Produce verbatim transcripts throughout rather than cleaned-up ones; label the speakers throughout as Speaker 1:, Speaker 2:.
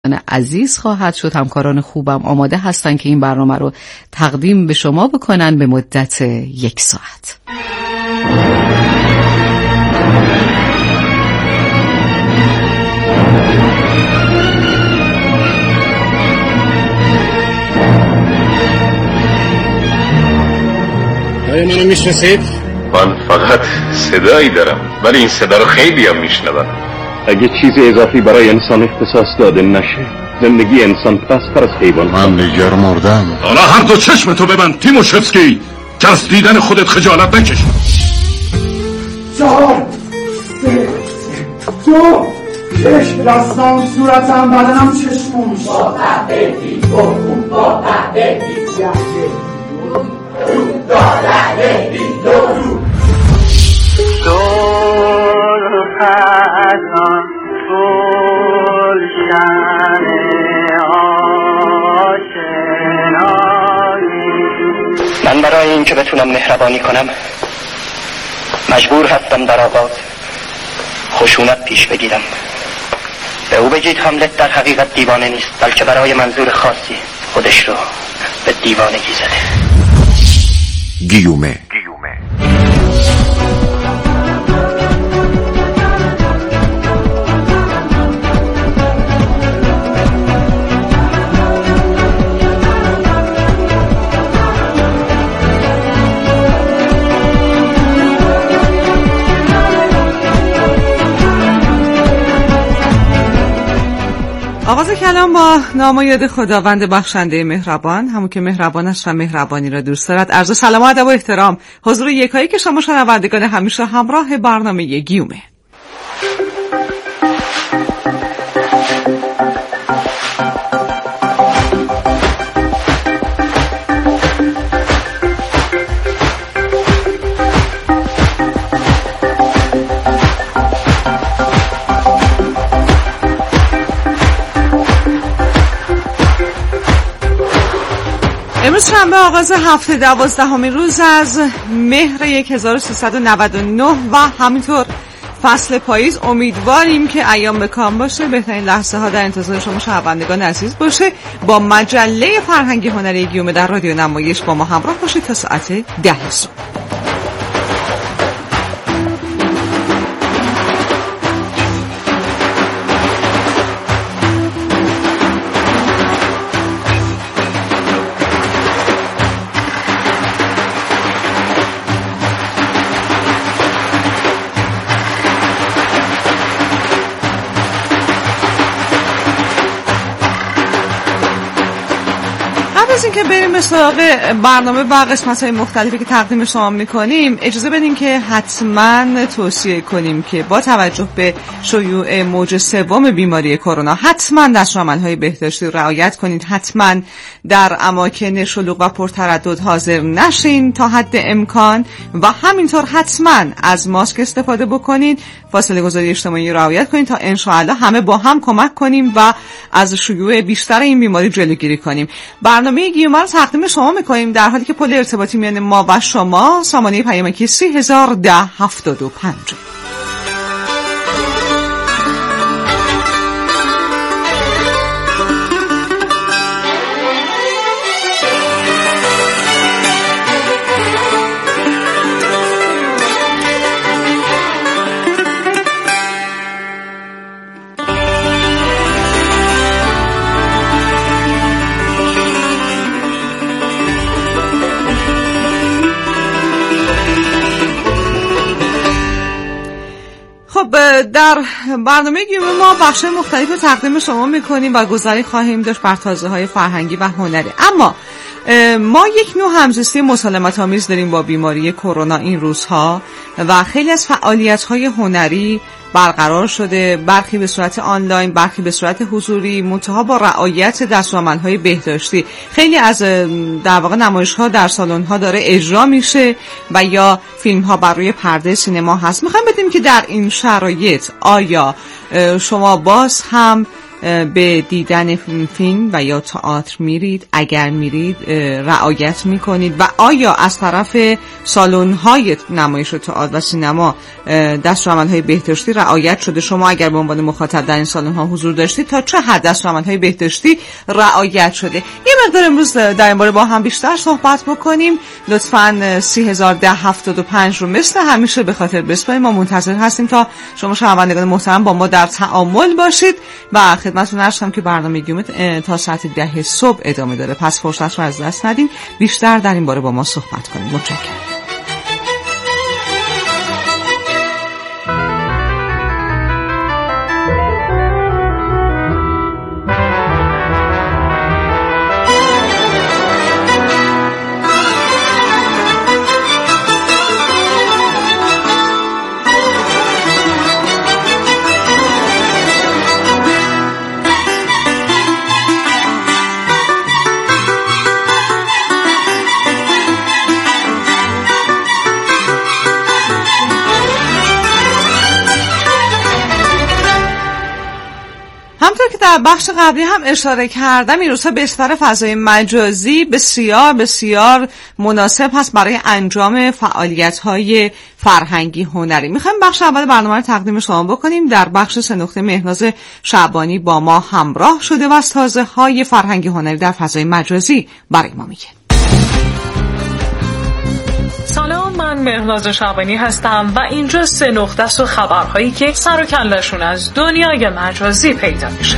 Speaker 1: عزیز خواهد شد. همکاران خوبم آماده هستن که این برنامه رو تقدیم به شما بکنن به مدت یک ساعت.
Speaker 2: آیا منو میشناسید؟
Speaker 3: من فقط صدایی دارم ولی این صدا رو خیلی هم میشنوم.
Speaker 4: اگه چیز اضافی برای انسان اختصاص داده نشه زندگی انسان پستر از حیوان.
Speaker 3: من دیگر مردم.
Speaker 2: حالا هر دو چشم تو ببند تیموشفسکی که از دیدن خودت خجالت نکش.
Speaker 5: چهار سه دو یک دستان صورتم بدنم چشمون با قهدهی برخون با قهدهی رو دادهی دو
Speaker 6: دور پران گلشن آشنایی.
Speaker 7: من برای این که بتونم مهربانی کنم مجبور هستم در آغاز خشونت پیش بگیرم. به او بگید هاملت در حقیقت دیوانه نیست بلکه برای منظور خاصی خودش رو به دیوانگی زده.
Speaker 8: گیومه
Speaker 9: آغاز کلام با نام و یاد خداوند بخشنده مهربان، همون که مهربان است و مهربانی را دوست دارد. عرض سلام و ادب و احترام حضور یکایی که شما شنوندگان همیشه همراه برنامه گیومه. امروز شنبه آغاز هفته دوازدهمین روز از مهر هزار و سیصد و نود و نه و همینطور فصل پاییز. امیدواریم که ایام به کام باشه، بهترین لحظه ها در انتظار شما شنوندگان عزیز باشه. با مجله فرهنگی هنری گیومه در رادیو نمایش با ما همراه باشید تا ساعت ده صبح. از این که بریم به سراغ برنامه و قسمت‌های مختلفی که تقدیم شما می‌کنیم، اجازه بدین که حتما توصیه کنیم که با توجه به شیوع موج سوم بیماری کرونا حتما دستورالعمل‌های بهداشتی رعایت کنید. حتما در اماکن شلوغ و پرتردد حاضر نشین تا حد امکان و همینطور حتما از ماسک استفاده بکنید. فاصله گذاری اجتماعی رعایت کنید تا ان شاء الله همه با هم کمک کنیم و از شیوع بیشتر این بیماری جلوگیری کنیم. برنامه گیومه رو تقدیم شما میکنیم در حالی که پل ارتباطی میان ما و شما سامانه پیامکی سی هزار ده هفتاد و پنج. در برنامه گیومه ما بخش مختلف رو تقدیم شما میکنیم و گذاری خواهیم داشت بر تازه‌های فرهنگی و هنری. اما ما یک نوع همزیستی مسالمت آمیز داریم با بیماری کرونا این روزها و خیلی از فعالیت‌های هنری برقرار شده، برخی به صورت آنلاین، برخی به صورت حضوری، منتها با رعایت دستورالعمل‌های بهداشتی. خیلی از در واقع نمایش‌ها در سالن‌ها داره اجرا میشه و یا فیلم‌ها بر روی پرده سینما هست. می‌خوایم بدیم که در این شرایط آیا شما باز هم به دیدن فیلم و یا تئاتر میرید؟ اگر میرید رعایت میکنید و آیا از طرف سالن‌های نمایش و تئاتر و سینما دستورالعمل‌های بهداشتی رعایت شده؟ شما اگر به عنوان مخاطب در این سالن‌ها حضور داشتید تا چه حد دستورالعمل‌های بهداشتی رعایت شده؟ یه مقدار امروز در این باره با هم بیشتر صحبت بکنیم. لطفاً سی هزار ده هفتاد و پنج رو مثل همیشه به خاطر بسپارید. ما منتظر هستیم تا شما شنوندگان محترم با ما در تعامل باشید و خدمتتون عرض کنم که برنامه گیومه تا ساعت ده صبح ادامه داره، پس فرصت رو از دست ندین، بیشتر در این باره با ما صحبت کنیم. متشکرم. در بخش قبلی هم اشاره کردم این روزها بستر فضای مجازی بسیار بسیار مناسب هست برای انجام فعالیت‌های فرهنگی هنری. میخوایم بخش اول برنامه رو تقدیم شما بکنیم. در بخش سه نقطه مهناز شعبانی با ما همراه شده و از تازه‌های فرهنگی هنری در فضای مجازی برای ما میگه.
Speaker 10: سلام، من مهناز شعبانی هستم و اینجا سه نقطه است و خبرهایی که سر و کله‌شون از دنیای مجازی پیدا میشه.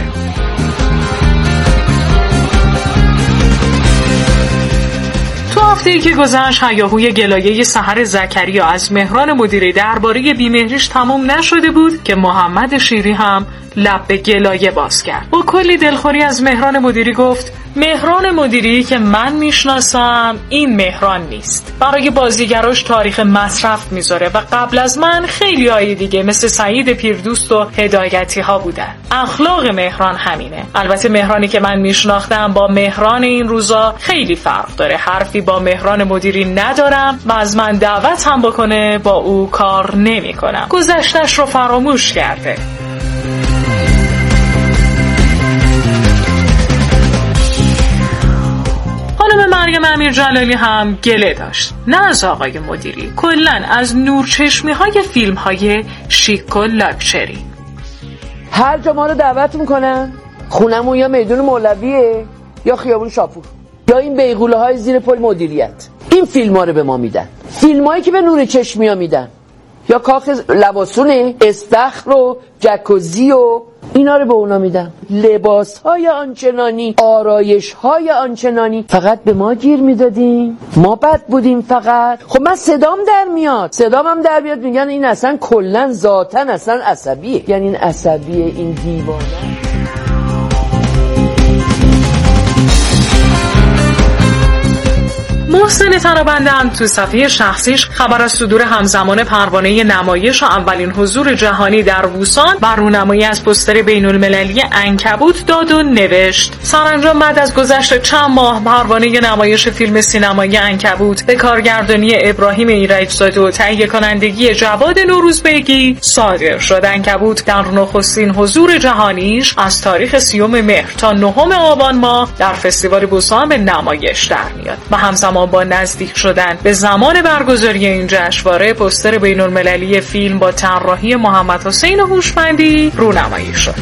Speaker 10: تو هفته‌ای که گذشت هیاهوی گلایه سحر زکریا از مهران مدیری درباره بیمهریش تمام نشده بود که محمد شیری هم لب به گلایه باز کرد. با کلی دلخوری از مهران مدیری گفت مهران مدیری که من میشناسم این مهران نیست. برای بازیگراش تاریخ مصرف میذاره و قبل از من خیلی های دیگه مثل سعید پیردوست و هدایتی ها بودن. اخلاق مهران همینه. البته مهرانی که من میشناختم با مهران این روزا خیلی فرق داره. حرفی با مهران مدیری ندارم و از من دعوت هم بکنه با او کار نمی کنم. گذشتش رو فراموش کرده. خانم مریم امیرجلالی هم گله داشت، نه از آقای مدیری، کلن از نورچشمی های فیلم های شیک و لاکچری.
Speaker 11: هر جا ما رو دعوت میکنن، خونمون یا میدون مولویه یا خیابون شاپور یا این بیغوله های زیر پل مدیریت. این فیلم ها رو به ما میدن، فیلم هایی که به نور چشمی ها میدن، یا کاخ لباسونه، استخر و جکوزی و اینا رو به اونا میدن. لباس های آنچنانی، آرایش های آنچنانی فقط به ما گیر میدادیم، ما بد بودیم فقط. خب من صدام در میاد، صدام هم در بیاد میگن این اصلا کلن ذاتن اصلا عصبیه. یعنی این عصبیه، این دیوانه.
Speaker 10: محسن تنابندم تو صفحه شخصیش خبر از صدور همزمان پروانه نمایش و اولین حضور جهانی در ووسان بر رونمایی از پوستر بین المللی عنکبوت داد و نوشت سرانجام بعد از گذشت چند ماه پروانه نمایش فیلم سینمایی عنکبوت به کارگردانی ابراهیم ایرجزاده و تهیه کنندگی جواد نوروزبگی صادر شد. عنکبوت در نخستین حضور جهانیش از تاریخ سیوم مهر تا نهم آبان ماه در فستیوال بوسان به نمایش در میاد و همزمان با نزدیک شدن به زمان برگزاری این جشنواره پوستر بین المللی فیلم با طراحی محمد حسین هوشمندی رونمایی شد.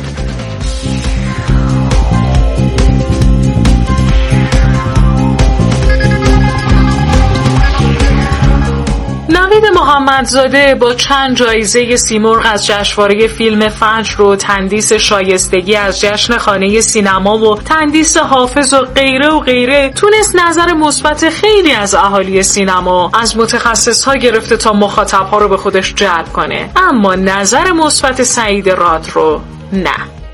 Speaker 10: نوید محمدزاده با چند جایزه سیمرغ از جشنواره فیلم فجر و تندیس شایستگی از جشن خانه سینما و تندیس حافظ و غیره و غیره تونست نظر مثبت خیلی از اهالی سینما از متخصص‌ها گرفته تا مخاطب‌ها رو به خودش جلب کنه، اما نظر مثبت سعید راد رو نه.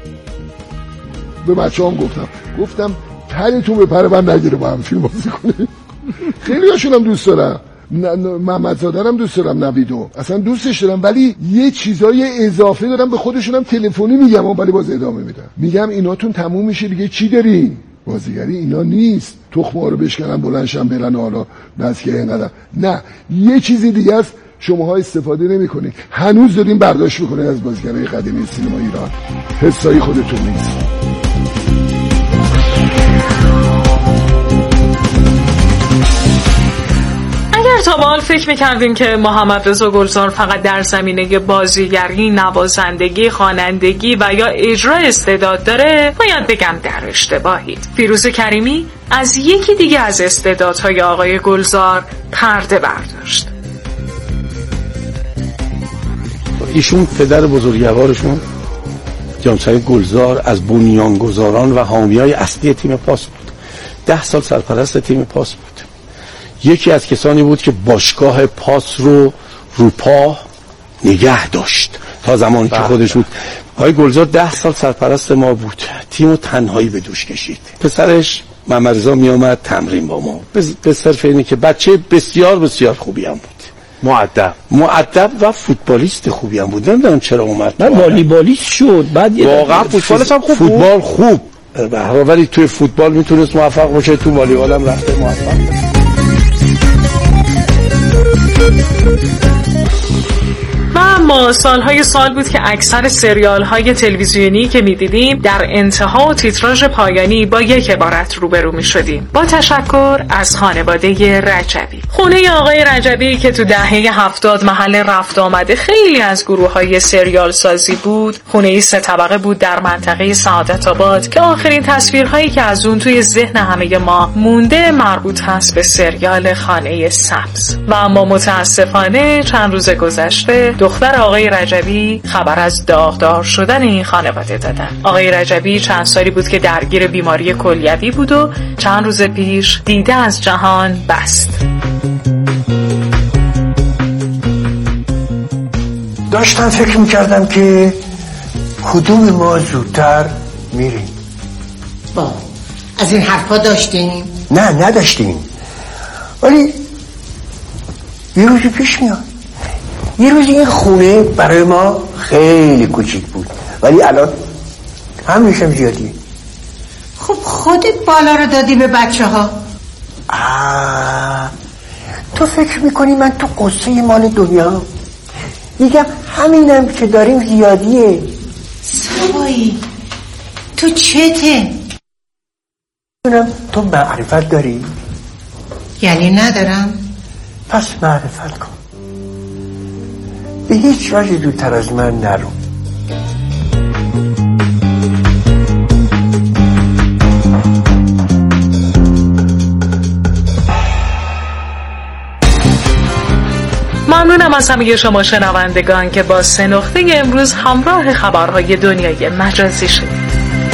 Speaker 12: به بچه‌هام گفتم گفتم پرتون به پر من نگیره با هم فیلم بازی کنید. خیلی هاشونم دوست دارم، محمدزاده هم دوست دارم، نویدو اصلا دوستش دارم، ولی یه چیزای اضافه دارم به خودشونم تلفنی میگم ولی باز ادامه میدم، میگم ایناتون تموم میشه دیگه، چی داری؟ بازیگری اینا نیست، تخم ها رو بشکنن بلندشن برن حالا بس که اینقدر نه، یه چیزی دیگه است شماها استفاده نمیکنید، هنوز دارین برداشت میکنید از بازیگرای قدیمی سینما ایران، حسای خودتون نیست.
Speaker 10: سوال فکر میکردین که محمد رضا گلزار فقط در زمینه بازیگری، نوازندگی، خوانندگی و یا اجرا استعداد داره، باید بگم در اشتباهید. فیروز کریمی از یکی دیگه از استعدادهای آقای گلزار پرده برداشت.
Speaker 13: ایشون پدر بزرگوارشون جناب سعید گلزار از بنیانگذاران و حامیای اصلی تیم پاس بود. ده سال سرپرست تیم پاس بود. یکی از کسانی بود که باشگاه پاس رو رو پا نگه داشت تا زمانی که خودش بود. آقای گلزار ده سال سرپرست ما بود. تیمو تنهایی به دوش کشید. پسرش محمد رضا می اومد تمرین با ما. به صرف اینه که بچه بسیار بسیار خوبی هم بود. مؤدب مؤدب و فوتبالیست خوبی هم بود. نمیدونم چرا اومد.
Speaker 14: من والیبالیست شد. بعد
Speaker 13: واقعا فوتبالش هم خوب بود. فوتبال خوب. ولی توی فوتبال میتونست موفق باشه، تو والیبال هم رفته موفق.
Speaker 10: و اما سالهای سال بود که اکثر سریال های تلویزیونی که میدیدیم در انتها و تیتراژ پایانی با یک عبارت روبرو میشدیم: با تشکر از خانواده رجبی. خونه آقای رجبی که تو دهه هفتاد محل رفت آمده خیلی از گروه های سریال سازی بود، خونه سه طبقه بود در منطقه سعادت آباد که آخرین تصویرهایی که از اون توی ذهن همه ما مونده مربوط هست به سریال خانه سبز. و اما متاسفانه چند روز گذشته دختر آقای رجبی خبر از داغدار شدن این خانواده دادن. آقای رجبی چند سالی بود که درگیر بیماری کلیوی بود و چند روز پیش دیده از جهان بست.
Speaker 15: داشتم فکر میکردم که کدوم ما زودتر میریم.
Speaker 16: با از این حرفا داشتیم؟
Speaker 15: نه نداشتیم، ولی یه روزی پیش میاد. یه روز این خونه برای ما خیلی کوچیک بود، ولی الان همینش هم زیادی.
Speaker 16: خب خودت بالا رو دادی به بچه ها.
Speaker 15: آه، تو فکر میکنی من تو قصه مال دنیا؟ میگم همینم که داریم زیادیه.
Speaker 16: سوایی تو چته؟
Speaker 15: میدونم تو معرفت داری؟
Speaker 16: یعنی ندارم؟
Speaker 15: پس معرفت کن. به هیچ وجه دورتر از من نرو.
Speaker 10: ممنونم از همه شما شنوندگان که با سه نقطه امروز همراه خبرهای دنیای مجازی شدید.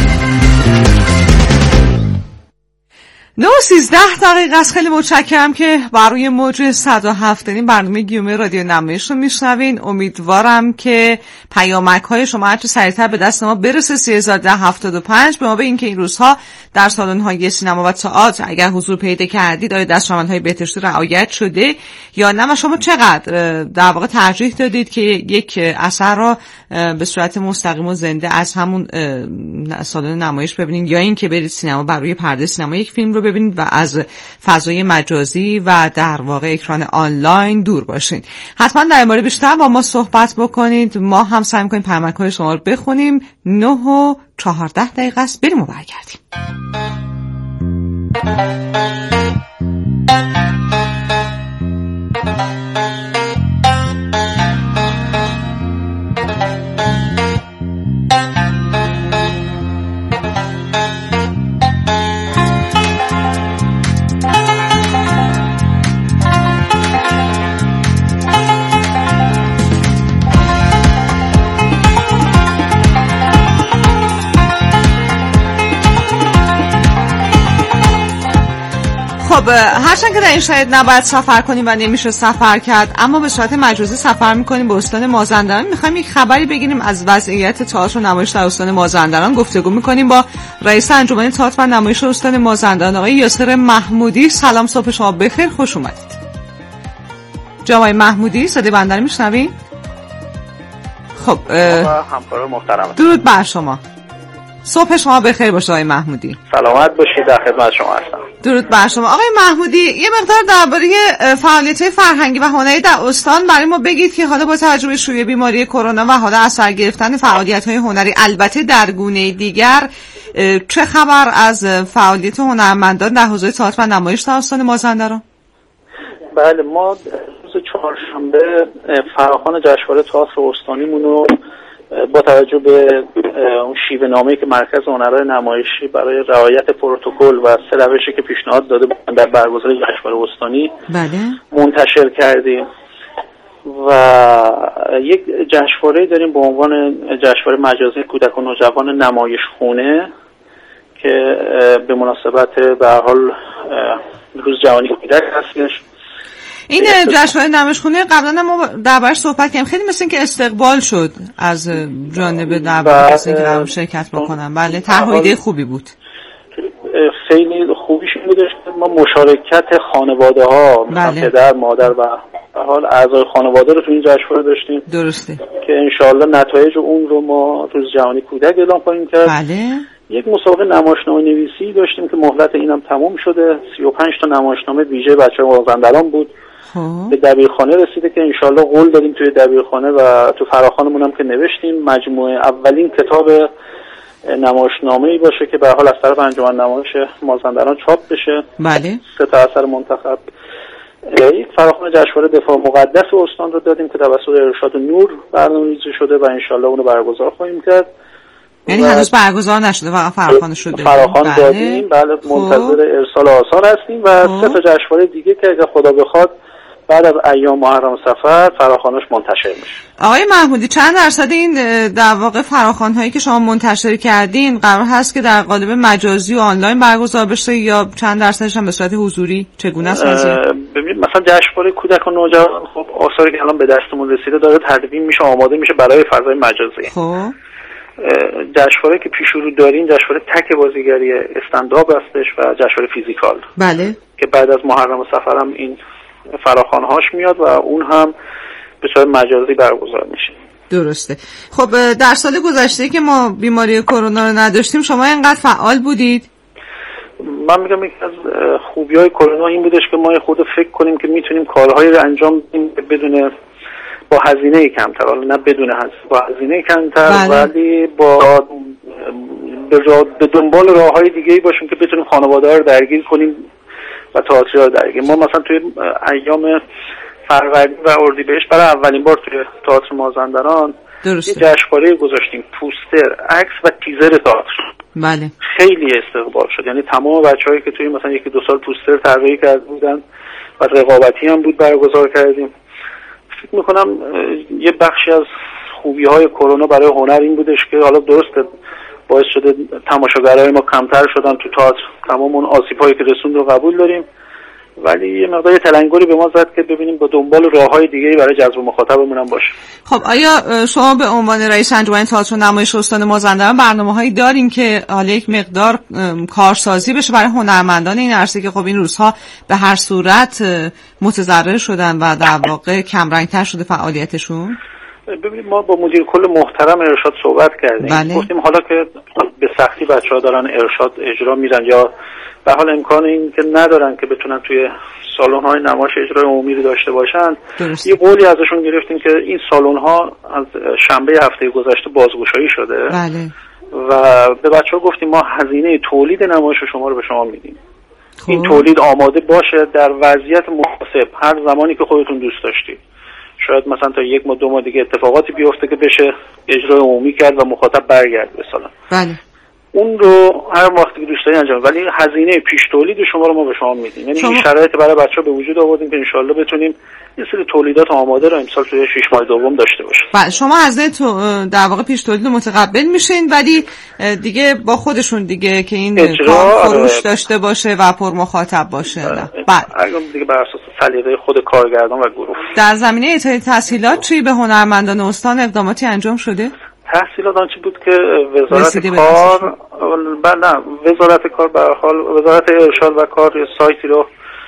Speaker 9: نه سیزده دقیقه است. خیلی متشکرم که برای موج صد و هفت برنامه گیومه رادیو نمایش رو میشنوین. امیدوارم که پیامک های شما هرچه سریعتر به دست ما برسه. سه هزار و ده هفتاد و پنج به ما به این که این روزها در سالن های سینما و تئاتر اگر حضور پیدا کردید آیا دستورالعمل بهداشتی رعایت شده یا نه و شما چقدر در واقع ترجیح دادید که یک اثر رو به صورت مستقیم و زنده از همون سالن نمایش ببینید یا این که برید سینما برای پرده سینما یک فیلم رو ببینید و از فضای مجازی و در واقع اکران آنلاین دور باشین. حتما در این باره بیشتر با ما صحبت بکنید. ما هم سعی می‌کنیم پیامک‌های شما رو بخونیم. نه و چهارده دقیقه است. بریم و برگردیم. خب هرچند که در این شاید نباید سفر کنیم و نمیشه سفر کرد، اما به صورت مجازی سفر میکنیم به استان مازندران. میخوایم یک خبری بگیریم از وضعیت تئاتر و نمایش در استان مازندران. گفتگو میکنیم با رئیس انجمن تئاتر و نمایش استان مازندران آقای یاسر محمودی. سلام، صبح شما بخیر، خوش اومدید. جناب محمودی صدای بنده رو میشنوید؟ خب
Speaker 17: همکار محترم،
Speaker 9: درود بر شما. صبح شما بخیر باشه آقای محمودی.
Speaker 17: سلامت باشید، در خدمت شما هستم.
Speaker 9: درود بر شما. آقای محمودی یه مقدار درباره فعالیت‌های فرهنگی و هنری در استان برای ما بگید که حالا با توجه به شیوع بیماری کرونا و حالا اثر گرفتن فعالیت‌های هنری البته در گونه دیگر چه خبر از فعالیت هنرمندان در حوزه تئاتر و نمایش در استان مازندران؟
Speaker 17: بله، ما روز چهارشنبه فراخوان جشنواره تئاتر استانیمون رو با توجه به اون شیوه نامه‌ای که مرکز هنرهای نمایشی برای رعایت پروتکل و سه روشی که پیشنهاد داده بودن در برگزاری جشنواره استانی
Speaker 9: بله
Speaker 17: منتشر کردیم و یک جشنواره داریم به عنوان جشنواره مجازی کودک و نوجوان نمایش خونه که به مناسبت به هر حال روز جهانی کودک هستش.
Speaker 9: این جشنواره نمایشخونه قبلا ما دربارش صحبت کردیم، خیلی مثل اینکه استقبال شد از جانب درباره کسی که قرار شرکت بکنن. بله، طرح ایده خوبی بود.
Speaker 17: خیلی خوبیش این بودش که ما مشارکت خانواده ها،
Speaker 9: بله.
Speaker 17: پدر، مادر و به حال اعضای خانواده رو تو این جشنواره داشتیم.
Speaker 9: درسته.
Speaker 17: که انشالله نتایج اون رو ما روز جهانی کودک اعلام کنیم کرد.
Speaker 9: بله.
Speaker 17: یک مسابقه نمایشنامه نویسی داشتیم که مهلت اینم تمام شده. سی و پنج تا نمایشنامه ویژه بچه‌های مازندران بود.
Speaker 9: خوب.
Speaker 17: به دبیرخانه رسیده که انشالله قول دادیم توی دبیرخانه و تو فراخوانمون هم که نوشتیم مجموعه اولین کتاب نمایشنامه‌ای باشه که به هر حال از طرف انجمن نمایش مازندران چاپ بشه.
Speaker 9: بله.
Speaker 17: سه تا اثر منتخب. یک فراخوان جشنواره دفاع مقدس استان رو دادیم که توسط ارشاد نور برنامه‌ریزی شده و انشالله اون رو برگزار خواهیم کرد.
Speaker 9: یعنی هنوز برگزار نشده، فقط فراخوان شده.
Speaker 17: فراخوان
Speaker 9: بله.
Speaker 17: دادیم، بله، منتظر ارسال آثار هستیم و سه تا جشنواره دیگه که اگه خدا بخواد بعد از ایام محرم صفر فراخوانش منتشر میشه.
Speaker 9: آقای محمودی، چند درصد این در واقع فراخوان هایی که شما منتشر کردین قرار هست که در قالب مجازی و آنلاین برگزار بشه یا چند درصدش هم به صورت حضوری؟ چگونه است قضیه؟
Speaker 17: ببینید مثلا جشنواره کودک و نوجوان، خب آثاری که الان به دستمون رسیده داره تدوین میشه، آماده میشه برای فضای مجازی.
Speaker 9: خب
Speaker 17: جشنواره که پیش رو داریم جشنواره تک بازیگری استندآپ هستش و جشنواره فیزیکال.
Speaker 9: بله.
Speaker 17: که بعد از محرم صفر هم این فراخوان‌هاش میاد و اون هم به صورت مجازی برگزار میشه.
Speaker 9: درسته. خب در سال گذشته که ما بیماری کرونا رو نداشتیم شما اینقدر فعال بودید؟
Speaker 17: من میگم یکی از خوبی‌های کرونا این بودش که ما خود فکر کنیم که میتونیم کارهایی رو انجام بدیم بدون با هزینه کمتر، حالا نه بدون هزینه، با هزینه کمتر،
Speaker 9: بله.
Speaker 17: ولی با به دنبال راه‌های دیگه‌ای باشیم که بتونیم خانواده‌ها رو درگیر کنیم و تئاترها رو درگیر. ما مثلا توی ایام فروردین و اردیبهشت برای اولین بار توی تئاتر مازندران یه جشنواره گذاشتیم، پوستر، عکس و تیزر تئاتر.
Speaker 9: بله.
Speaker 17: خیلی استقبال شد، یعنی تمام بچه‌هایی که توی مثلا یکی دو سال پوستر طراحی کرده بودن و رقابتی هم بود برگزار کردیم. فکر می‌کنم یه بخشی از خوبی‌های کرونا برای هنر این بودش که حالا درسته باعث شده تماشاگرای ما کمتر شدن تو تئاتر، تمام اون آسیب‌هایی که رسوند رو قبول داریم، ولی یه مقدار تلنگری به ما زد که ببینیم با دنبال راه‌های دیگه‌ای برای جذب مخاطبمون هم باشه.
Speaker 9: خب آیا شما به عنوان رئیس انجمن تئاتر و نمایش استان مازندران برنامه‌هایی دارین که حالا یک مقدار کارسازی بشه برای هنرمندان این عرصه که خب این روزها به هر صورت متضرر شدن و در واقع کمرنگ‌تر شده فعالیتشون؟
Speaker 17: ببینید ما با مدیر کل محترم ارشاد صحبت کردیم.
Speaker 9: بله.
Speaker 17: گفتیم حالا که به سختی بچه‌ها دارن ارشاد اجرا میرن یا به حال امکان این که ندارن که بتونن توی سالن‌های نمایش اجرای عمومی رو داشته باشن،
Speaker 9: درست.
Speaker 17: یه قولی ازشون گرفتیم که این سالن‌ها از شنبه هفته گذشته بازگشایی شده.
Speaker 9: بله.
Speaker 17: و به بچه‌ها گفتیم ما هزینه تولید نمایش شما رو به شما میدیم.
Speaker 9: خوب.
Speaker 17: این تولید آماده باشه در وضعیت مناسب هر زمانی که خودتون دوست داشتید. شاید مثلا تا یک ماه دو ماه دیگه اتفاقاتی بیفته که بشه اجرای عمومی کرد و مخاطب برگرد به سالن.
Speaker 9: بله.
Speaker 17: اون رو هر وقتی که دوست دارین انجام، ولی هزینه پیش تولید شما رو ما به شما میدیم. یعنی
Speaker 9: شما...
Speaker 17: این شرایط برای بچه‌ها به وجود آوردیم که انشالله بتونیم یه سری تولیدات آماده رو امسال توی شش ماه دوم داشته باشیم.
Speaker 9: بله، شما هزینه تو در واقع پیش تولید متقبل میشین، ولی دیگه با خودشون دیگه که این کار فروش داشته باشه و پر مخاطب باشه.
Speaker 17: بله. دیگه بر اساس سلیقه خود کارگردان و گروه.
Speaker 9: در زمینه اعطای تسهیلات چی به هنرمندان استان اقداماتی انجام شده؟
Speaker 17: تحصیلات آنچه بود که وزارت کار نه وزارت کار به هر حال وزارت ارشاد و کار یه سایتی رو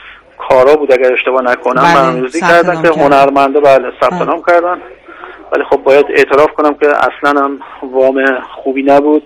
Speaker 17: کارا بود اگر اشتباه نکنم برنامه‌ریزی کردن که هنرمندا بله ثبت نام کردن، ولی خب باید اعتراف کنم که اصلا هم وام خوبی نبود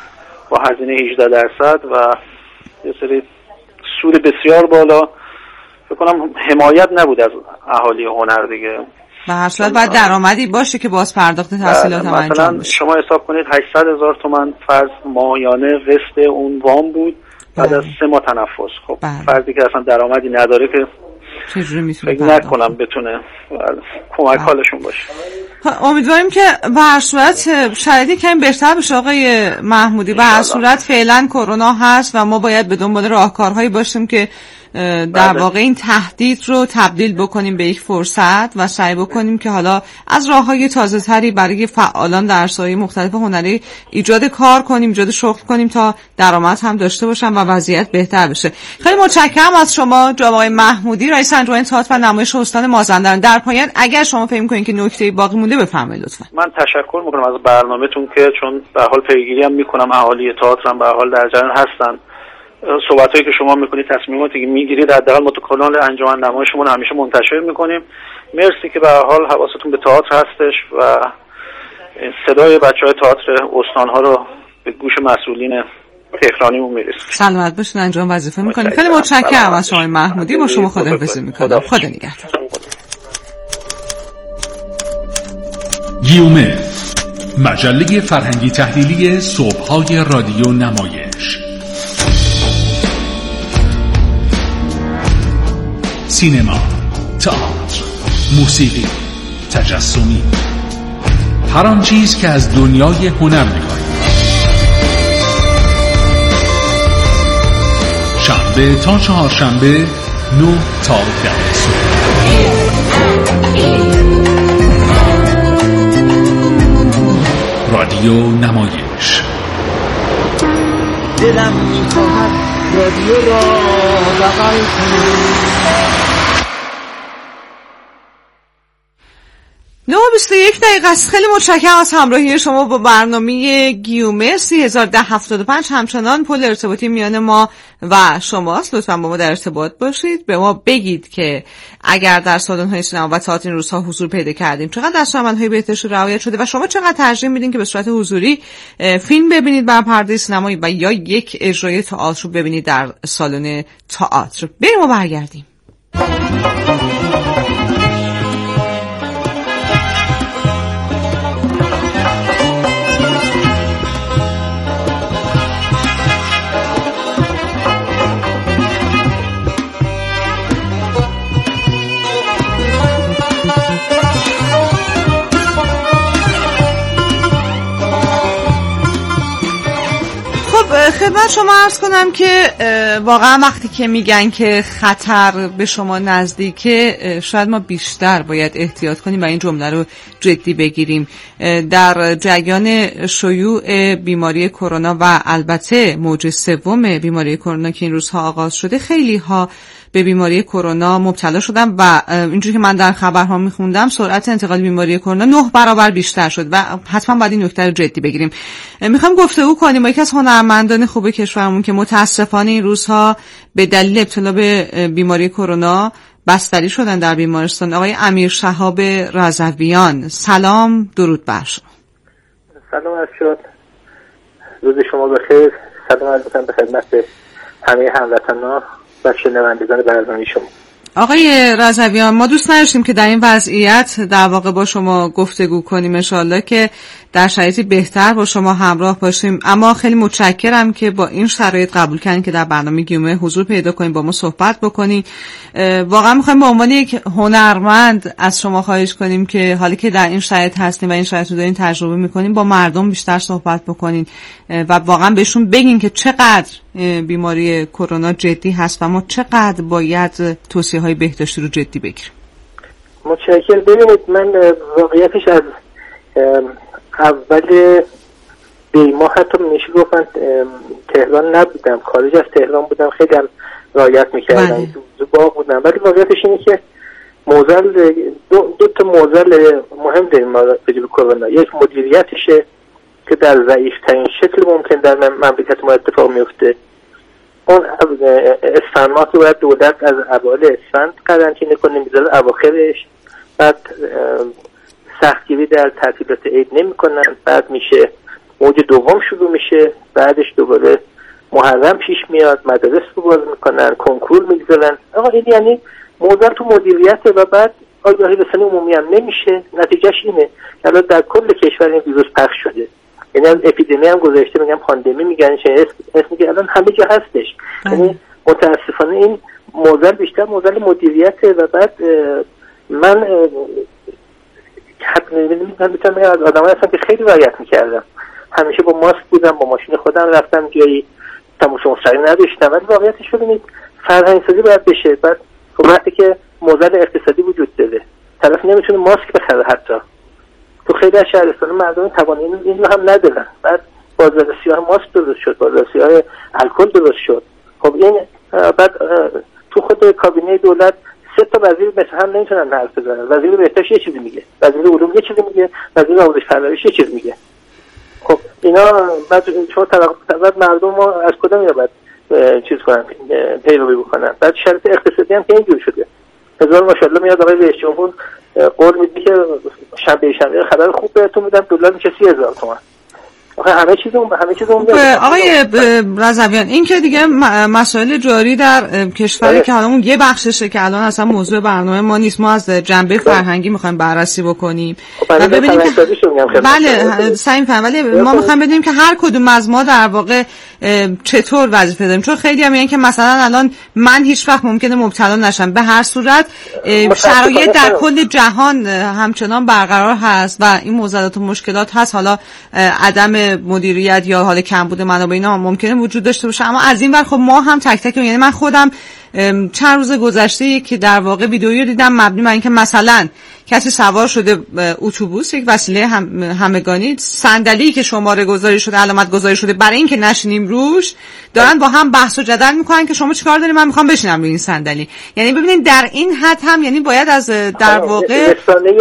Speaker 17: با هزینه هجده درصد و یه سری سود بسیار بالا. فکر کنم حمایت نبود از اهالی هنر دیگه.
Speaker 9: به هر صورت باید درآمدی باشه که باز پرداخت تحصیلات هم انجام بشه.
Speaker 17: شما حساب کنید هشتصد هزار تومان فرض ماهیانه قسط اون وام بود بعد از سه ماه تنفس. خب فردی که اصلا درآمدی نداره که
Speaker 9: چجوری میتونه
Speaker 17: فکر نکنم بتونه کمک حالشون باشه.
Speaker 9: امیدواریم که به هر صورت شرایطی کمی بهتر بشه آقای محمودی. به هر صورت فعلا کرونا هست و ما باید به دنبال راهکارهایی باشیم که در واقع این تهدید رو تبدیل بکنیم به یک فرصت و سعی بکنیم که حالا از راههای تازه تری برای فعالان در سایه مختلف هنری ایجاد کار کنیم، ایجاد شغل کنیم تا درآمد هم داشته باشن و وضعیت بهتر بشه. خیلی متشکرم از شما جناب آقای محمودی، رئیس انجمن تئاتر و نمایش استان مازندران. در پایان اگر شما فکر می‌کنید که نکته باقی مونده بفرمایید لطفا.
Speaker 17: من تشکر می‌کنم از برنامه‌تون که چون به حال پیگیری هم می‌کنم، اهالی تئاتر هم به حال در جریان هستن. صحبتایی که شما میکنید، تصمیماتی که میگیرید، حداقل ما تو کانال انجمن نمایشمون همیشه منتشر میکنیم. مرسی که به هر حال حواستون به تئاتر هستش و صدای بچهای تئاتر استان‌ها رو به گوش مسئولین تهرانیمون میرسید.
Speaker 9: سلامت باشین، انجام وظیفه میکنیم. خیلی متشکرم از شما محمودی. با شما خداحافظی میکنم. خدا نگهدار.
Speaker 18: گیومه، مجله فرهنگی تحلیلی صبح‌های رادیو نمایش. سینما، تئاتر، موسیقی، تجسمی، هر آن چیز که از دنیای هنر می‌خواهید. شنبه تا چهارشنبه نه تا ده صبح. رادیو نمایش.
Speaker 5: دلم می‌خواهد رادیو را بغل کنم.
Speaker 9: نه بیست و یک دقیقه است. خیلی متشکرم از همراهی شما با برنامه گیومه سه هزار و ده هفتاد و پنج. همچنان پل ارتباطی میان ما و شماست. لطفاً با ما در ارتباط باشید، به ما بگید که اگر در سالن‌های سینما و تئاتر این روزها حضور پیدا کردیم چقدر دستورالعمل‌های بهداشتی رعایت شده و شما چقدر ترجیح میدین که به صورت حضوری فیلم ببینید بر پرده سینمایی و یا یک اجرای تئاتر رو ببینید در سالن تئاتر. بریم و برگردیم. خدمت شما عرض کنم که واقعا وقتی که میگن که خطر به شما نزدیکه شاید ما بیشتر باید احتیاط کنیم و این جمله رو جدی بگیریم. در جریان شیوع بیماری کرونا و البته موج سوم بیماری کرونا که این روزها آغاز شده، خیلی ها به بیماری کرونا مبتلا شدن و اینجوری که من در خبرها میخوندم سرعت انتقال بیماری کرونا نه برابر بیشتر شد و حتما باید این نکته رو جدی بگیریم. میخوام گفتگو کنیم با یکی از هنرمندان خوب کشورمون که متاسفانه این روزها به دلیل ابتلا به بیماری کرونا بستری شدن در بیمارستان، آقای امیر شهاب رضویان. سلام، درود بر شما.
Speaker 19: سلام عرض شد، روز شما بخیر. سلام عرض می‌کنم به خدمت همه هموطنان و شنوندگان برنامه شما.
Speaker 9: آقای رضویان، ما دوست نداشتیم که در این وضعیت در واقع با شما گفتگو کنیم، انشالله که در شرایطی بهتر با شما همراه باشیم، اما خیلی متشکرم که با این شرایط قبول کردین که در برنامه گیومه حضور پیدا کنیم، با ما صحبت بکنیم. واقعا میخوایم به عنوان یک هنرمند از شما خواهش کنیم که حالا که در این شرایط هستیم و این شرایط رو دارین تجربه میکنیم با مردم بیشتر صحبت بکنین و واقعا بهشون بگین که چقدر بیماری کرونا جدی هست و ما چقدر باید توصیه های بهداشتی رو جدی بگیریم.
Speaker 19: متشکرم. ببینید، من واقعیتش از اول دیما حتی میشه گفت من تهران نبودم، خارج از تهران بودم، خیلی هم رعایت میکردم، تو باغ بودم، ولی واقعیتش اینه که موزل دو, دو تا موزل مهم داریم ما راجع به کرونا. یک مدیریتشه که در ضعیف‌ترین شکل ممکن در مملکت ما اتفاق میفته. اون اسفند ماه که باید دولت از اوایل اسفند قرنطینه کنه میذاره اواخرش، بعد سختگیری در تعطیلات عید نمی کنن، بعد میشه موج دوم شروع میشه، بعدش دوباره محرم پیش میاد، مدارس رو باز میکنن، کنکور میگذارن. آقا این یعنی موضوع تو مدیریت و بعد آگاهی رسانی عمومی هم نمیشه. نتیجهش اینه که الان در کل کشور این ویروس پخش شده، یعنی از اپیدمی هم گذاشته، میگم پاندمی میگن، اسمی که الان همه جا هستش. یعنی متاسفانه این موزل بیشتر موزل مدیریته و بعد من حق نمیدونم میتونم بگم از آدمایی هستم که خیلی رعایت میکردم، همیشه با ماسک بودم، با ماشین خودم رفتم جایی تماس مستقیم نداشتم. ولی واقعیتش ببینید فرهنگ سازی باید بشه. بعد وقتی که موزل اقتصادی وجود داره طرف نمیتونه ماسک بخره، حتی تو خیلی از شهرستان مردم توانایی اینو هم ندارن. بعد بازار سیاه ماسک درست شد، بازار سیاه الکل درست شد. خب این بعد تو خود کابینه دولت سه تا وزیر مثل هم نمیتونن حرف بزنن. وزیر بهداشت یه چیزی میگه، وزیر علوم یه چیزی میگه، وزیر آموزش پرورش یه چیز میگه. خب اینا بعد شما طبعا مردم ما از کدوم اینا باید چیز کنن، پیروی بکنن. بعد شرط اقتصادی هم که اینجور شده. هزار ماشاءالله میاد آقای رئیس جمهور قول میده که شنبه شنبه خبر خوب بهتون میدم، دلار میشه سی هزار تومان. آخه همه چیز اون همه چیز اون
Speaker 9: آقای رضویان این که دیگه مسائل جاری در کشوری که حالا اون یه بخششه که الان اصلا موضوع برنامه ما نیست، ما از جنبه فرهنگی میخوایم بررسی بکنیم و ببینیم که بله سعی کنم، ولی ما میخوایم بدونیم که هر کدوم از ما در واقع چطور وظیفه داریم. چون خیلی هم میگن که مثلا الان من هیچ وقت ممکنه مبتلا نشم، به هر صورت شرایط در کل جهان همچنان برقرار هست و این معضلات و مشکلات هست. حالا عدم مدیریت یا حال کمبود منابع اینا ممکنه وجود داشته باشه، اما از این ور خب ما هم تک تک، یعنی من خودم چند روز گذشته که در واقع ویدئویی دیدم مبنی بر اینکه مثلا کسی سوار شده اتوبوس، یک وسیله هم همگانی، صندلی که شماره گذاری شده، علامت گذاری شده برای اینکه نشینیم روش، دارن با هم بحث و جدل میکنن که شما چیکار دارین، من میخوام بشینم روی این صندلی. یعنی ببینید در این حد هم یعنی باید از در واقع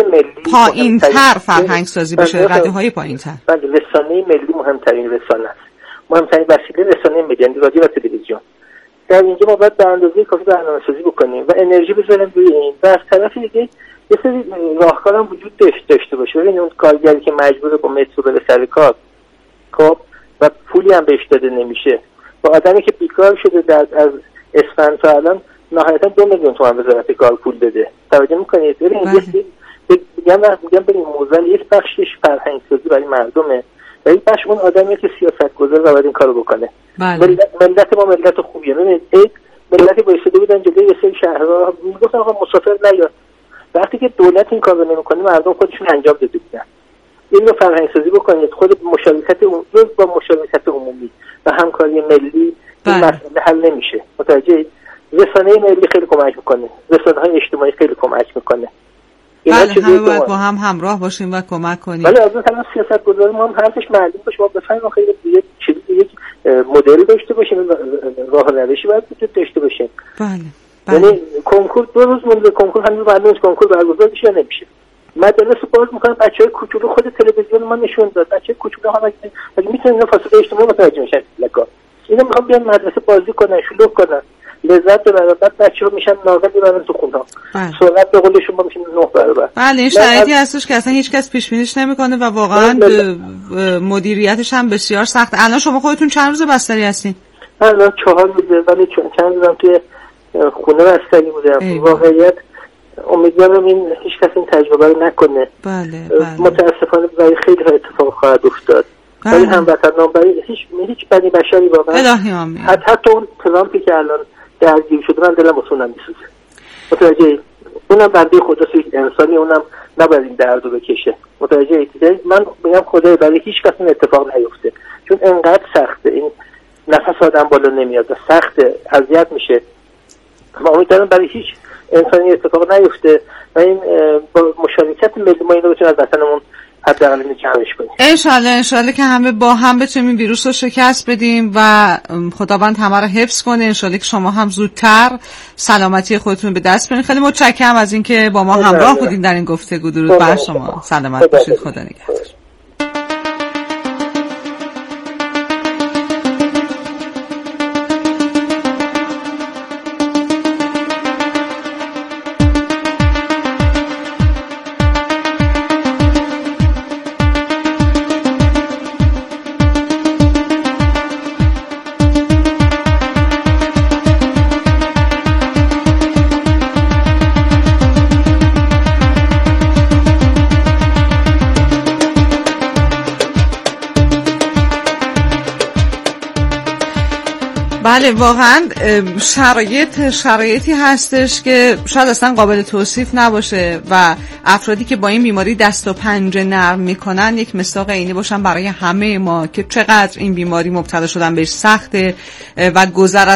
Speaker 9: پایین‌تر فرهنگ سازی بشه، رده‌های پایین‌تر.
Speaker 19: بله رسانه ملی مهمترین رسانه است، مهمترین وسیله رسانه ملی، یعنی رادیو و تلویزیون. در اینجا ما باید به اندازه کافی برنامه‌سازی بکنیم و انرژی بذاریم روی این. و از طرف دیگه یه سری راهکار هم وجود داشته باشه. ببین اون کارگری که مجبوره با مترو بره سر کار، خب و پولی هم بهش داده نمیشه، و آدمی که بیکار شده در از اسفند تا الان نهایتا دو میلیون تومان وزارت کار پول بده. توجه میکنید؟ ببین یه میگم میگم ببین موزل یک بخشش فرهنگ سازی برای مردمه و یک بخش اون آدمیه که سیاستگزار و باید این کارو بکنه. ملت, ملت ما ملت خوبیه. ببینید یک ملتی وایساده بودن جلوی یه سری شهرها میگفتن آقا مسافر نیاد. وقتی که دولت این کارو نمیکنه مردم خودشون انجام داده بودن. این رو فرهنگ سازی بکنید، خود مشارکت عمومی با مشارکت عمومی و همکاری ملی این مسئله حل نمیشه. متوجه؟ رسانه ملی خیلی کمک میکنه، رسانه‌های اجتماعی خیلی کمک میکنه.
Speaker 9: بله همه باید با هم همراه باشیم و کمک کنیم.
Speaker 19: ولی از اون طرف سیاستگزار ما هم حرفش معلوم باشه، ما بفهمیم خیلی یک چیزی یک مدلی داشته باشیم، راه روشی باید وجود داشته باشیم.
Speaker 9: بله
Speaker 19: یعنی کنکور دو روز مونده کنکور، هنوز معلومه کنکور برگزار بشه یا نمیشه. مدرسه باز میکنن، بچهای کوچولو خود تلویزیون ما نشون داد، بچهای کوچولو هم اگه میتونن اینا فاصله اجتماعی متوجه میشن لکا اینا میخوان بیان مدرسه بازی کنن، شلوغ کنن، لذت ببرن، بعد بچه‌ها میشن ناقل میبرن تو خونه‌ها. سرعت به قول شما میشن نه برابر.
Speaker 9: بله این شرایطی هستش که اصلا هیچ کس پیش بینیش نمیکنه و واقعا مدیریتش هم بسیار سخت. الان شما خودتون چند روز بستری هستین؟
Speaker 19: الان چهار روزه، ولی چند روزم توی خونه بستری بودم. واقعیت امیدوارم این هیچ کس این تجربه رو نکنه.
Speaker 9: بله بله.
Speaker 19: متاسفانه برای خیلی ها اتفاق خواهد افتاد. ولی هموطنان برای هیچ هیچ بنی بشری واقعا
Speaker 9: الهی آمین.
Speaker 19: حتی حتی اون ترامپی که الان درگیر شده من دلم واسه اونم میسوزه. متوجه؟ اونم بنده خداست، یک انسانی، اونم نباید این دردو بکشه. متوجه؟ من میگم خدای برای هیچ کس این اتفاق نیفته، چون انقدر سخته، این نفس آدم بالا نمیاد و سخته، اذیت میشه. ما امیدوارم برای هیچ انسانی اتفاق نیفته و این با مشارکت ملی ما اینو بتونیم از وطنمون حداقل اینو کمش کنیم.
Speaker 9: انشالله انشالله که همه با هم بتونیم این ویروس رو شکست بدیم و خداوند همه رو حفظ کنه. انشالله که شما هم زودتر سلامتی خودتون به دست بیارین. خیلی متشکرم از اینکه با ما همراه بودین در این گفتگو. درود بر شما، سلامت باشید، خدا نگهدار. بله واقعا شرایط شرایطی هستش که شاید اصلا قابل توصیف نباشه و افرادی که با این بیماری دست و پنجه نرم میکنن یک مصداق عینی باشن برای همه ما که چقدر این بیماری مبتلا شدن بهش سخته و گذر